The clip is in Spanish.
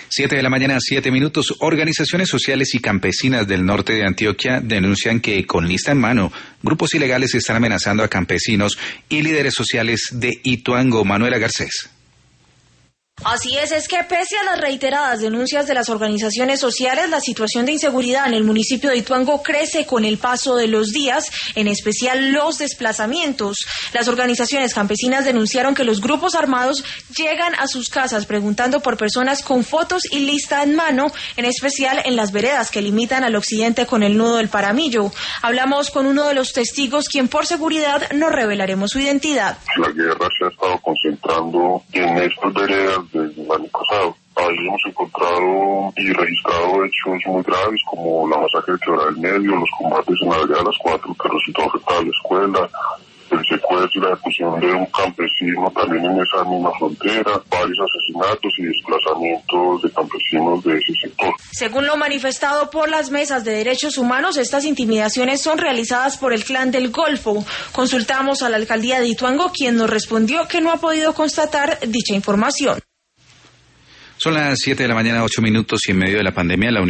7 de la mañana, 7 minutos. Organizaciones sociales y campesinas del norte de Antioquia denuncian que, con lista en mano, grupos ilegales están amenazando a campesinos y líderes sociales de Ituango. Manuela Garcés. Así es que pese a las reiteradas denuncias de las organizaciones sociales, la situación de inseguridad en el municipio de Ituango crece con el paso de los días, en especial los desplazamientos. Las organizaciones campesinas denunciaron que los grupos armados llegan a sus casas preguntando por personas con fotos y lista en mano, en especial en las veredas que limitan al occidente con el nudo del Paramillo. Hablamos con uno de los testigos, quien por seguridad no revelaremos su identidad. La guerra se ha estado concentrando en estas veredas desde el año pasado. Ahí hemos encontrado y registrado hechos muy graves como la masacre de Quebrada del Medio, los combates en la vereda de las 4 que resultó afectada la escuela, el secuestro y la ejecución de un campesino también en esa misma frontera, varios asesinatos y desplazamientos de campesinos de ese sector. Según lo manifestado por las mesas de derechos humanos, estas intimidaciones son realizadas por el Clan del Golfo. Consultamos a la alcaldía de Ituango, quien nos respondió que no ha podido constatar dicha información. Son las 7 de la mañana, 8 minutos, y en medio de la pandemia, la